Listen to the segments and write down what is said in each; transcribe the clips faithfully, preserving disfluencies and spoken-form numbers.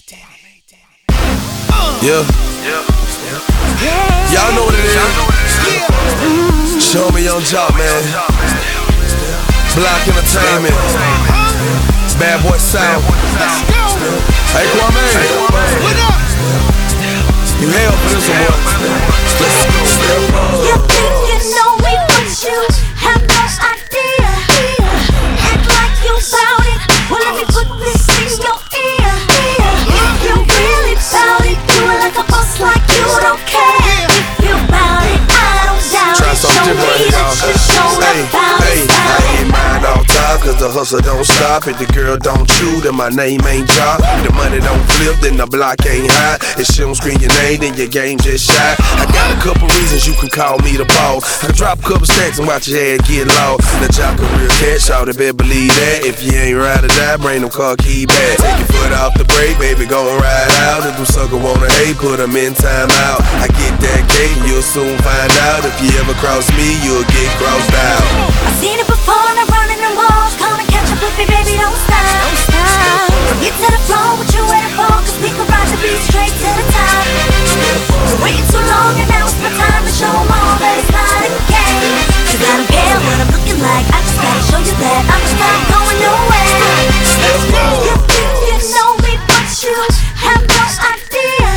Yeah. Y'all know what it is. Show me Young Jock, man. Block Entertainment. Bad Boy Sound. Hey, Kwame. What up? You hell for this one, boy. Let's go. You think you know me, but you have no idea. Act like you bout it. Well, let me put this in your ear. If you really bout it, do it like a boss, like you don't care. If you bout it, I don't doubt it. Show me that you showed up bout it. I ain't mind all time, cause the hustle don't stop. If the girl don't chew, then my name ain't Jock. The money don't flip, then the block ain't high. If she don't scream your name, then your game just shot. I got a couple reasons you can call me the boss. I can drop a couple stacks and watch your head get lost. The Jock a real cash out, better believe that. If you ain't ride or die, bring them car key back. Take your foot off the brake, baby, gon' ride out. If them sucker wanna hate, put them in time out. I get that cake, you'll soon find out. If you ever cross me, you'll get crossed out. I've seen it before, and I'm running the walls. Come and catch up with me, baby, don't stop. Don't stop. Get to the floor, what you waiting for? Cause we can ride the beat straight to the top. You're waiting too long, and now it's my time to show them all that it's not a game. Cause I don't care what I'm looking like, I just gotta show you that I'm just not going nowhere. You think you know me, but you have no idea.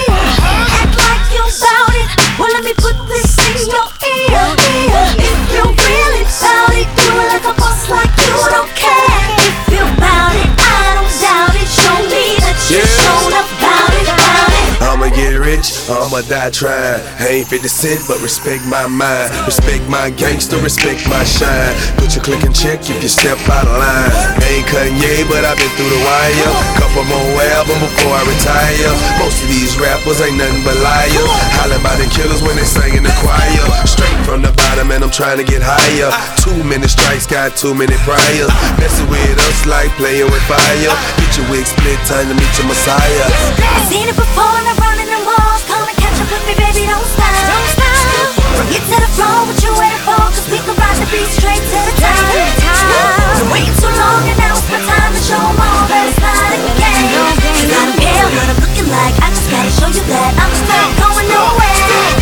Act like you bout it, well let me put this in your ear. If you really bout it, do it like a boss, like you don't care. If you bout it, I don't doubt it. Show me that you showed up bout it, bout it. I'ma get rich, I'ma die trying. I ain't fifty cent, but respect my mind. Respect my gangster, respect my shine. Put your click and check if you step out of line. I ain't Kanye, but I've been through the wire. Couple more albums before I retire. Most of these rappers ain't nothing but liars. Hollin' about the killers when they sing in the choir. Straight from the bottom and I'm trying to get higher. Too many strikes, got too many priors. Messing with us like playing with fire. Get your wig split, time to meet your messiah. I've seen it before, and I'm running the walls. Come and catch up with me, baby, don't stop. Don't stop. Get to the floor, what you waiting for? Cause we can ride the beat straight to the top. You're waiting too long, and now it's my time to show them all that it's not a game. Cause I don't care what I'm looking like, I just gotta show you that I'm just not going nowhere.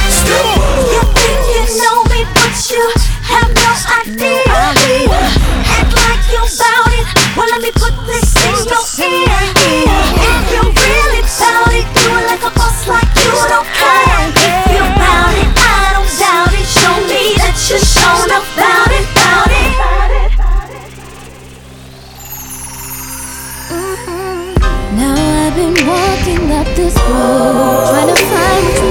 You think you know me, but you have no idea. Act like you bout it, well let me put this in your ear. If you really bout it, do it like a boss, like you don't care. If you bout it, I don't doubt it. Show me that you shown up bout it, bout it. Now I've been walking up this road, trying to find